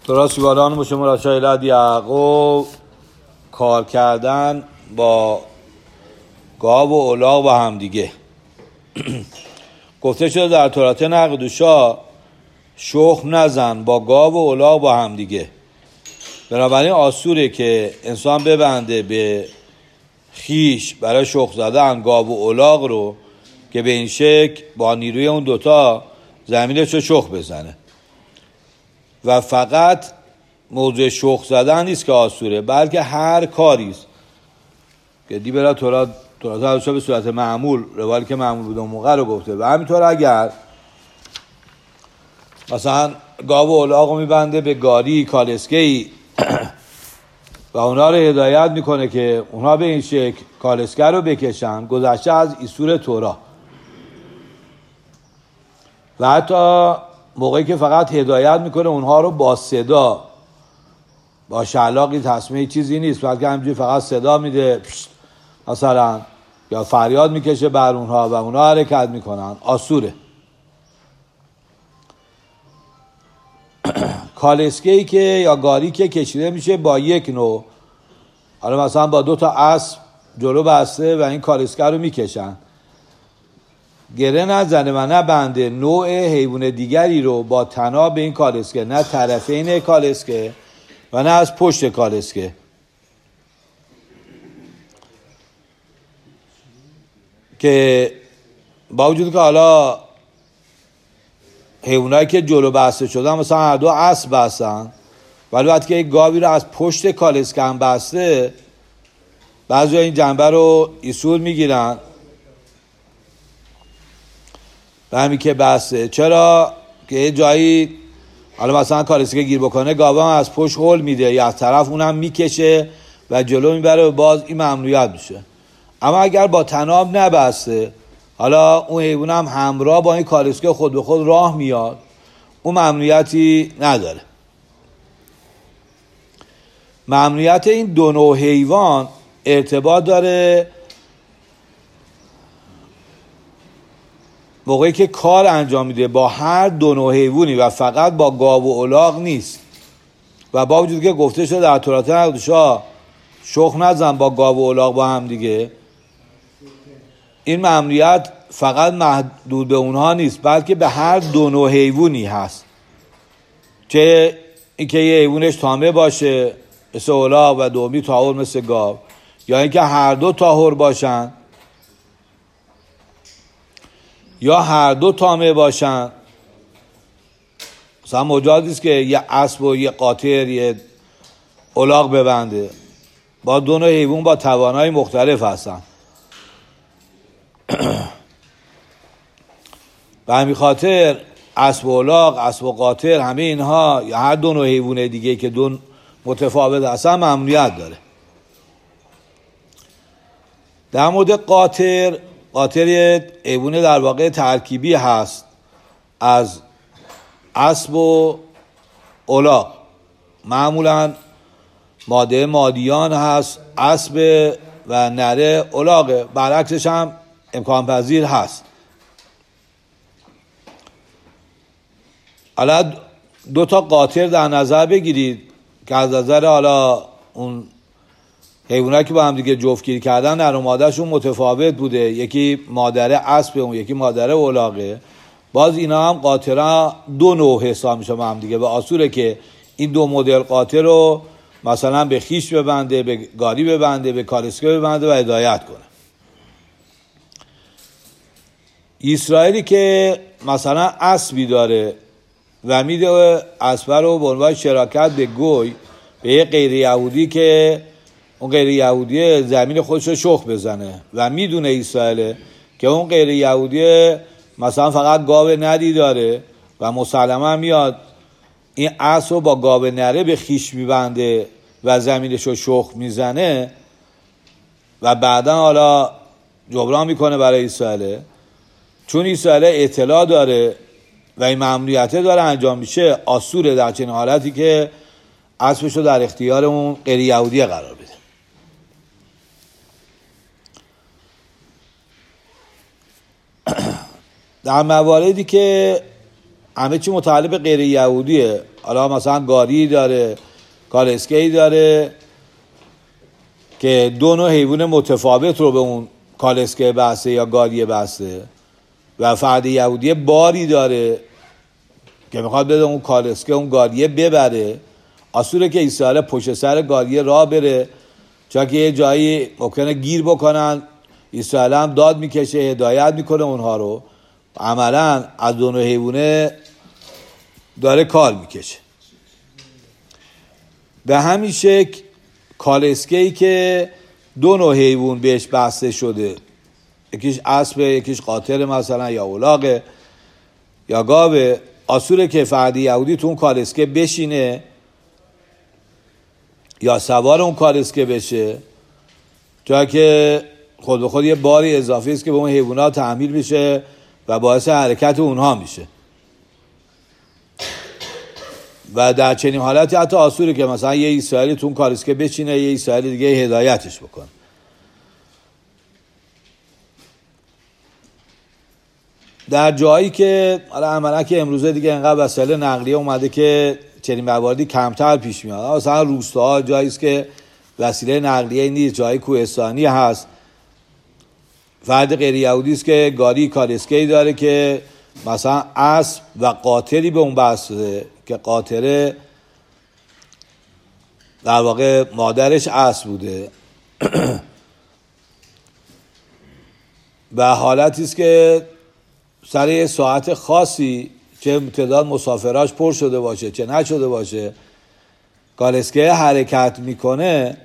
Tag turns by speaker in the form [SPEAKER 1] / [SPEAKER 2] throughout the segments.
[SPEAKER 1] درست یوالان با شما رشایلت یعقوب کار کردن با گاو و الاغ با هم دیگه. گفته شده در تورات نقدوشا شخم نزن با گاو و الاغ با هم دیگه. بنابراین آسوره که انسان ببنده به خیش برای شخم زدن گاو و الاغ رو که به این شکل با نیروی اون دوتا زمینش رو شخم بزنه. و فقط موضوع شخم زدن نیست که آسوره، بلکه هر کاریست که دی برای تورات به صورت معمول روایتی که معمول بود اون موقع رو گفته. و همینطور اگر مثلا گاو و الاغ رو میبنده به گاری کالسکه‌ای و اونا رو هدایت میکنه که اونا به این شکل کالسکه رو بکشن، گذشته از ایسور تورا. و حتی موقعی که فقط هدایت میکنه اونها رو با صدا، با شلاقی تسمیه چیزی نیست، بلکه همینجوری فقط صدا میده مثلا، یا فریاد میکشه بر اونها و اونها حرکت میکنن، آسوره. کالسکه‌ای که یا گاری که کشیده میشه با یک نوع، حالا مثلا با 2 تا اسب جلو بسته و این کالسکه رو میکشن، گره نزنه و نه بنده نوع حیوان دیگری رو با طناب به این کالسکه، نه طرفین کالسکه و نه از پشت کالسکه، که با وجود که حالا حیوانایی که جلو بسته شدن مثلا هر 2 اسب بستن، ولی وقتی که یک گاوی رو از پشت کالسکه هم بسته، بعضی این جنبه رو ایسور میگیرن به همین که بسته. چرا؟ که یه جایی حالا مثلا کالسکه گیر بکنه، گاوه هم از پشت هول میده یا از طرف اونم میکشه و جلو میبره و باز این ممنوعیت میشه. اما اگر با طناب نبسته، حالا اون حیوان هم همراه با این کالسکه خود به خود راه میاد، اون ممنوعیتی نداره. ممنوعیت این 2 نوع حیوان ارتباط داره موقعی که کار انجام میده با هر 2 نوع حیوانی و فقط با گاو و الاغ نیست. و با وجود که گفته شده در تورات نقدوشا شخم نزن با گاو و الاغ با هم دیگه، این ممنوعیت فقط محدود به اونها نیست، بلکه به هر 2 نوع حیوانی هست. چه اینکه یه حیوانش تامه باشه مثل الاغ و دومی طاهر مثل گاو، یا اینکه هر 2 طاهر باشن یا هر 2 تامه باشن. مثلا مجاز نیست که یه اسب و یه قاطر یه الاغ ببنده، با 2 نوع حیوان با توانایی مختلف هستن. به همین خاطر اسب و الاغ، اسب و قاطر، همه اینها یا هر 2 نوع حیوان دیگه که 2 متفاوت هستن ممنوعیت داره. در مورد قاطر یه حیوان در واقع ترکیبی هست از اسب و الاغ. معمولا ماده مادیان هست، اسب و نره الاغه، برعکسش هم امکان پذیر هست. حالا 2 تا قاطر در نظر بگیرید که از نظر حالا اون حیوانایی که با هم دیگه جفتگیری کردن نر و مادرشون متفاوت بوده، یکی مادر اسب اون یکی مادر الاغه، باز اینا هم قاطرها 2 نوع حساب میشه با هم دیگه. و آسوره که این 2 مدل قاطر رو مثلا به خیش ببنده، به گاری ببنده، به کالسکه ببنده و هدایت کنه. اسرائیلی که مثلا اسبی داره و میده اسب رو به عنوان شراکت به گوی به یه غیر یهودی که اون غیر یهودی زمین خودش رو شخم بزنه و میدونه اسرائیل که اون غیر یهودی مثلا فقط گاو نری داره و مسلما میاد این اسب رو با گاو نره به خیش میبنده و زمینش رو شخم میزنه و بعدا حالا جبران میکنه برای اسرائیل، چون اسرائیل اطلاع داره و این ممنوعیت داره انجام میشه، آسوره در چنین حالتی که اسبش رو در اختیار اون غیر یهودی قرار بده. در مواردی که همه چی متعلق به غیر یهودیه، حالا مثلا گاری داره، کالسکه‌ای داره که دو نوع حیوان متفاوت رو به اون کالسکه بسته یا گاری بسته و فرد یهودی باری داره که میخواد بده اون کالسکه اون گاریه ببره. اصوله که اسرائیل پشت سر گاریه راه بره، چون که یه جایی ممکنه گیر بکنن. اسرائیل هم داد میکشه، هدایت میکنه اونها رو، عملا از دو نوع حیوانه داره کار میکشه. به همین شکل کالسکه‌ای که دو نوع حیوان بهش بسته شده، یکیش اسب، یکیش قاطر مثلا، یا الاغ یا گاوه، اصوله که فرد یهودی تو اون کالسکه بشینه یا سوار اون کالسکه بشه، چون که خود به خود یه باری اضافی است که به اون حیوانات تحمیل میشه و باعث حرکت اونها میشه. و در چنین حالتی حتی اصوله که مثلا یه اسرائیلی تو اون کالسکه بشینه، یه اسرائیلی دیگه هدایتش بکنه. در جایی که حالا عملا که امروزه دیگه انقدر وسایل نقلیه اومده که چنین مواردی کمتر پیش میاد، مثلا روستاها جایی است که وسیله نقلیه نیست، جای کوهستانی هست، فرد غیر یهودی است که گاری کالسکه‌ای داره که مثلا اسب و قاطری به اون بسته که قاطره در واقع مادرش اسب بوده و حالتی است که سر یه ساعت خاصی چه تعداد مسافراش پر شده باشه چه نشده باشه، کالسکه حرکت میکنه.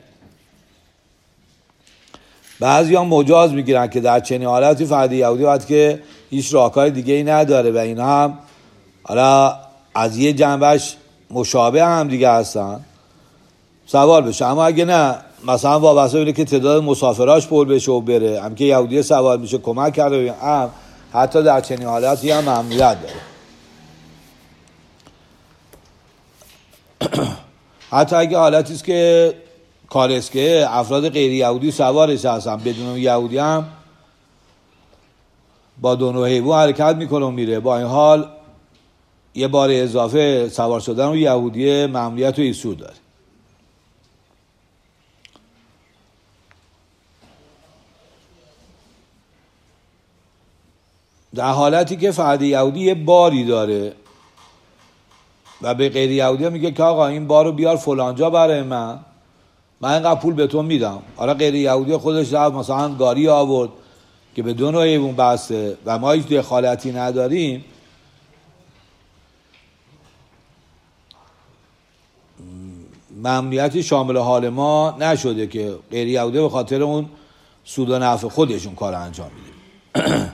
[SPEAKER 1] بعضی هم مجاز میگیرن که در چنین حالتی فرد یهودی وقتی که هیچ راهکار دیگه ای نداره و این هم حالا از یه جنبش مشابه هم دیگه هستن، سوار بشه. اما اگه نه، مثلا وابسته بینه که تعداد مسافراش پر بشه و بره، هم که یهودی سوار میشه کمک کرده، هم حتی در چنین حالتی هم ممنوعیت داره. حتی اگه حالتی است که کالسکه افراد غیر یهودی سوارش هستن، بدون یهودی هم با دو نوع حیوان حرکت میکنه و میره، با این حال یه بار اضافه سوار شدن و یهودی ممنوعیت و ایسور داره. در حالتی که فرد یهودی یه باری داره و به غیر یهودی میگه که آقا این بارو بیار فلانجا برای من اینقدر پول به تو میدم. حالا غیر یهودی خودش رفت مثلا گاری آورد که به دو نوع حیوان بسته و ما هیچ دخالتی نداریم، ممنوعیتی شامل حال ما نشده که غیر یهودی به خاطر اون سود و نفع خودشون کار انجام میده.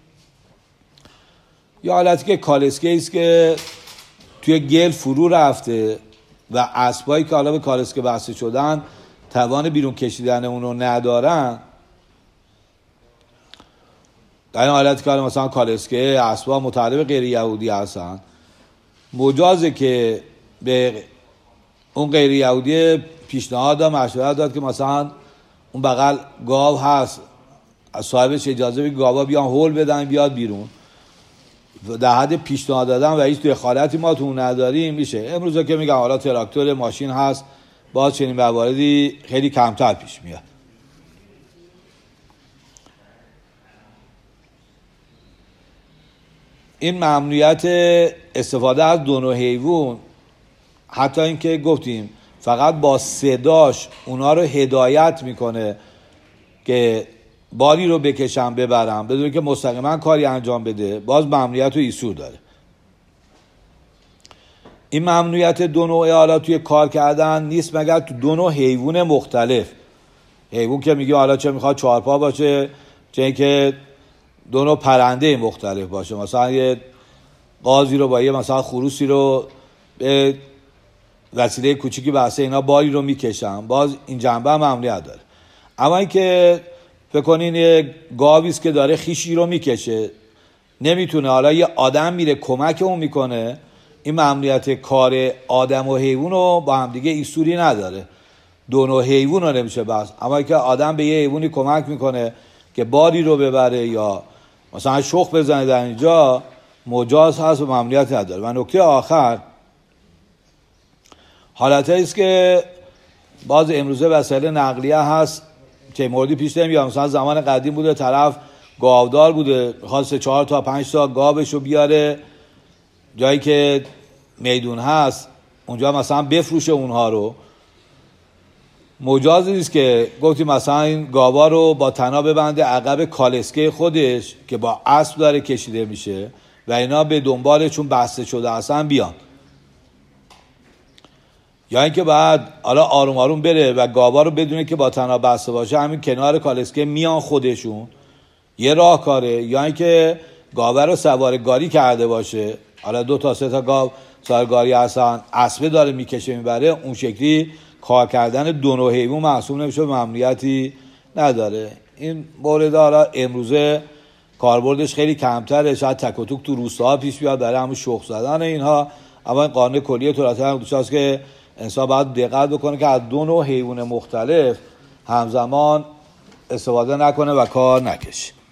[SPEAKER 1] یا حالتی که کالسکه است که توی گل فرو رفته و اسبایی که حالا به کالسکه بسته شدن توان بیرون کشیدن اونو ندارن، در این حالتی که مثلا کالسکه اسبا متعلق غیر یهودی هستن، مجازه که به اون غیر یهودی پیشنهاد و مشورت داد که مثلا اون بغل گاو هست، از صاحبش اجازه بگی گاوا بیان هول بدن بیاد بیرون، در حد پیشنهاد دادن و هیچ دخالتی ما تو نداریم میشه. امروزه که میگم حالا تراکتور ماشین هست، باز چنین مواردی خیلی کمتر پیش میاد. این ممنوعیت استفاده از دو نوع حیوان، حتی اینکه گفتیم فقط با صداش اونا رو هدایت میکنه که باری رو بکشن ببرن بدون که مستقیما کاری انجام بده، باز ممنوعیت و ایسور داره. این ممنوعیت دو نوع حالا توی کار کردن نیست مگر تو دو نوع حیوان مختلف. حیوان که میگه حالا چه میخواد چهارپا باشه، چه اینکه دو نوع پرنده مختلف باشه، مثلا یه قازی رو با یه مثلا خروسی رو به وسیله کوچیکی بسته اینا باری رو میکشن، باز این جنبه هم ممنوعیت داره. اما اینکه فکر کنین یه گاویست که داره خیشی رو میکشه، نمیتونه، حالا یه آدم میره کمک اون میکنه، این ممنوعیت کار آدم و حیوان رو با هم دیگه ایسوری نداره، دو نوع حیوان رو نمیشه بس. اما اینکه آدم به یه حیوانی کمک میکنه که باری رو ببره یا مثلا شخ بزنه، در اینجا مجاز هست و ممنوعیت نداره. و نکته آخر حالتایی است که باز امروزه وسایل نقلیه هست که موردی پیش نمیاد. مثلا زمان قدیم بوده طرف گاودار بوده، خواست 4 تا 5 تا گاوشو بیاره جایی که میدون هست اونجا مثلا بفروشه اونها رو. مجاز نیست که گفتی مثلا این گاوا رو با تنا ببنده عقب کالسکه خودش که با اسب داره کشیده میشه و اینا به دنبال چون بسته شده اصلا بیان، یا اینکه بعد حالا آروم آروم بره و گاوا رو بدونه که با تنا بسته باشه همین کنار کالسکه میان خودشون، یه راهکاره. یا اینکه گاوا رو سوارگاری کرده باشه، حالا 2 تا 3 تا گاو سوارگاری هستن، اسبه داره میکشه میبره، اون شکلی کار کردن دو نوع حیوان محسوب نمیشه، ممنوعیتی نداره. این مورد حالا امروزه کاربردش خیلی کمتره، شاید تک و توک تو روستاها پیش بیاد برای همون شخم زدن اینها، اما این قانون کلی تورات هم هست که انسان باید دقت بکنه که از 2 نوع حیوان مختلف همزمان استفاده نکنه و کار نکشه.